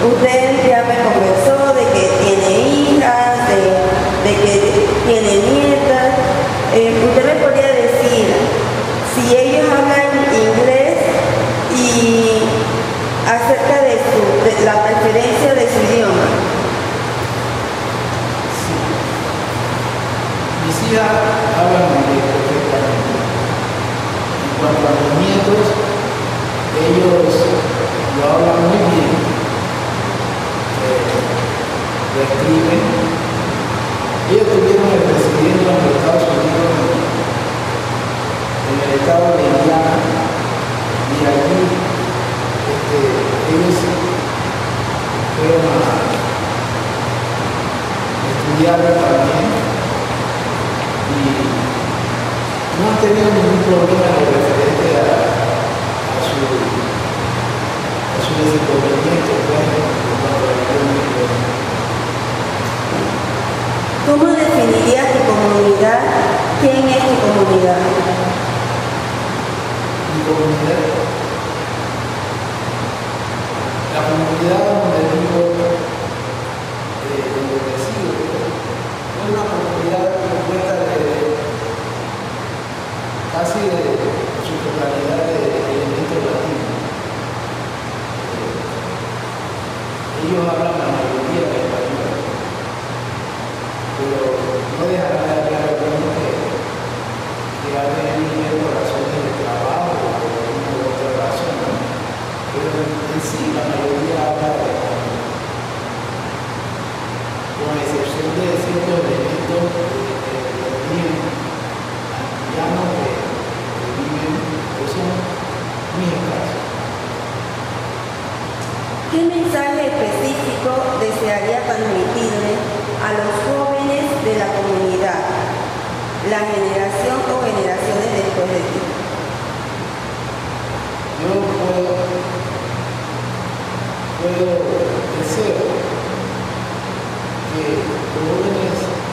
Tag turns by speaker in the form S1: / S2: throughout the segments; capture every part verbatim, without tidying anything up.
S1: Usted ya me conversó de que tiene hijas, de, de que tiene nietas. Eh, usted me podría decir si ellos hablan inglés y acerca de, su, de la preferencia de su idioma.
S2: Sí. Mis hijas hablan inglés perfectamente. En cuanto a mis nietos, ellos lo hablan muy bien, eh, lo escriben. Ellos tuvieron el presidente de los Estados Unidos en el estado de Indiana, y allí este, ellos fueron a estudiar también y no han tenido ningún problema en lo referente a, a su a su desenvolvimiento, pues, en cuanto a la idioma.
S1: ¿Cómo definirías tu comunidad? ¿Quién es tu comunidad?
S2: Mi comunidad, la comunidad donde vivo, eh, donde resido, es una comunidad compuesta de casi de su totalidad de elementos latinos. Ellos hablan la mayoría de español, pero no dejarán de hablar algunos que, que hablen en inglés por razones de trabajo o por una u otra razón, ¿no? Pero en sí la mayoría habla de español, con excepción de ciertos elementos que viven antillanos que, que viven, que son muy escasos.
S1: ¿Qué mensaje específico desearía transmitirle a los jóvenes de la comunidad, la generación o generaciones después de ti?
S2: Yo puedo, puedo deseo que los jóvenes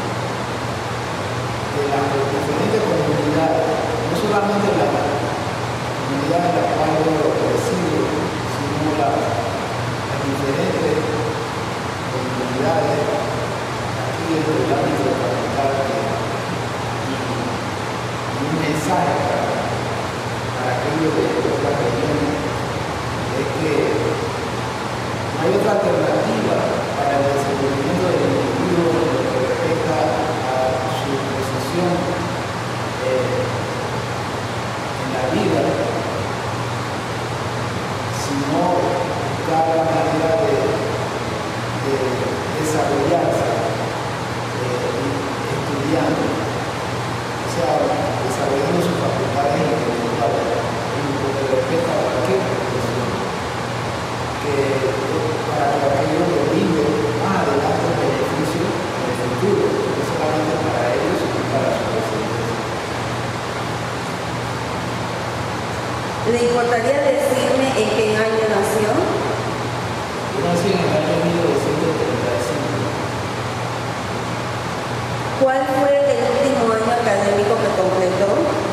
S2: de las diferentes comunidades, no solamente la comunidad en la cual yo resido, sino las diferentes comunidades aquí en el ámbito capital, y un mensaje para, para aquellos de otras regiones es que no hay otra alternativa para el desenvolvimiento del individuo en lo que respecta a su posición eh, en la vida, sino buscar la manera de, de desarrollarse eh, estudiando, o sea, desarrollando sus facultades intelectuales en lo que respecta a cualquier profesión, que para que aquello le brinde más adelante el beneficio en el futuro, no solamente para ellos, sino para sus descendientes.
S1: ¿Le importaría decirme en qué año nació?
S2: Yo nací en el año mil novecientos treinta y cinco.
S1: ¿Cuál fue el último año académico que completó?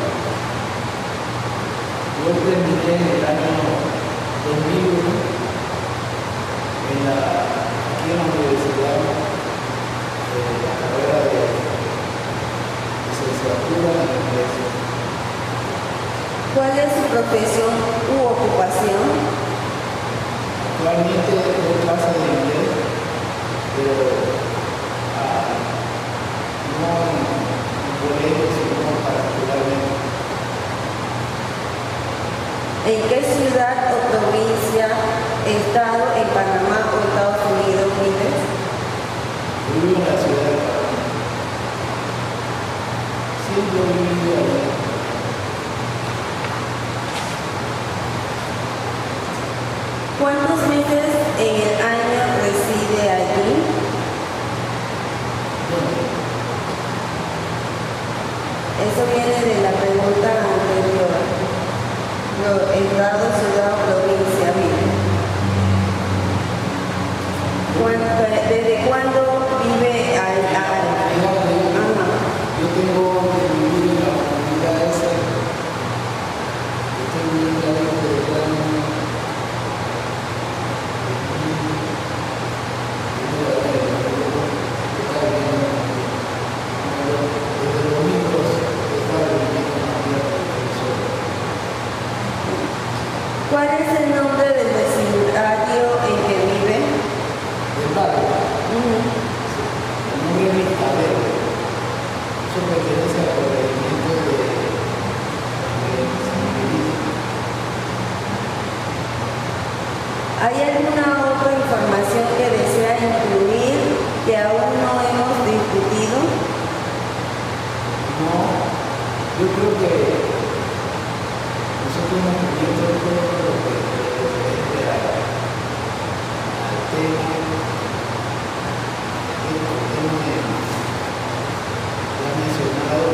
S2: Yo terminé en el año dos mil uno en la, aquí en la universidad, eh, la carrera de licenciatura en inglés.
S1: ¿Cuál es su profesión u ocupación?
S2: Actualmente doy clases de inglés, pero ah, no en, en colegio, sino particularmente.
S1: ¿En qué ciudad o provincia, estado en Panamá o Estados Unidos vives?
S2: Yo vivo en la ciudad de Panamá. Siempre he vivido allá.
S1: ¿Cuántos meses en el año reside allí? Eso viene de la pregunta anterior. Lo- Estado, ciudad o provincia vive. ¿Cuánto- ¿Desde cuándo vive allá?
S2: Yo tengo que vivir en la comunidad esa. Yo estoy viviendo ahí desde el año creo que nosotros hemos cubierto todo lo que referente al tema, el tema que ya he mencionado,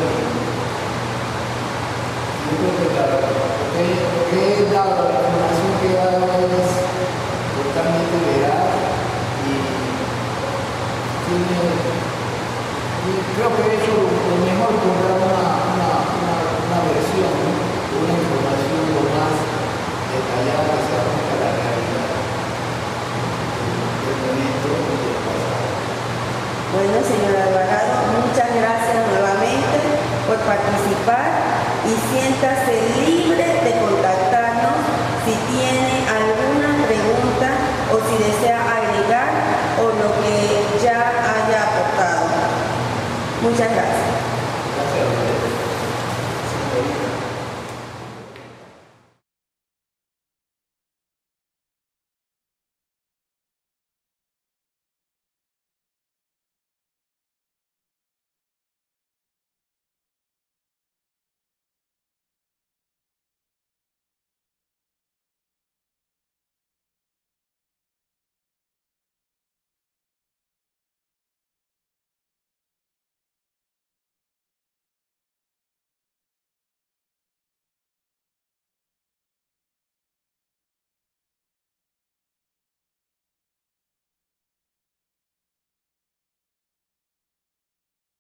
S2: y yo creo que la, lo que lo que he dado, la información que he dado es totalmente veraz y tiene, y creo que he hecho lo mejor por dar una, una, una, una versión, ¿no? Una información lo más detallada que se ajusta a la realidad del momento y del pasado.
S1: Bueno, señor Alvarado, muchas gracias nuevamente por participar y siéntase libre de contactarnos si tiene alguna pregunta o si desea agregar o lo que ya haya aportado. Muchas gracias.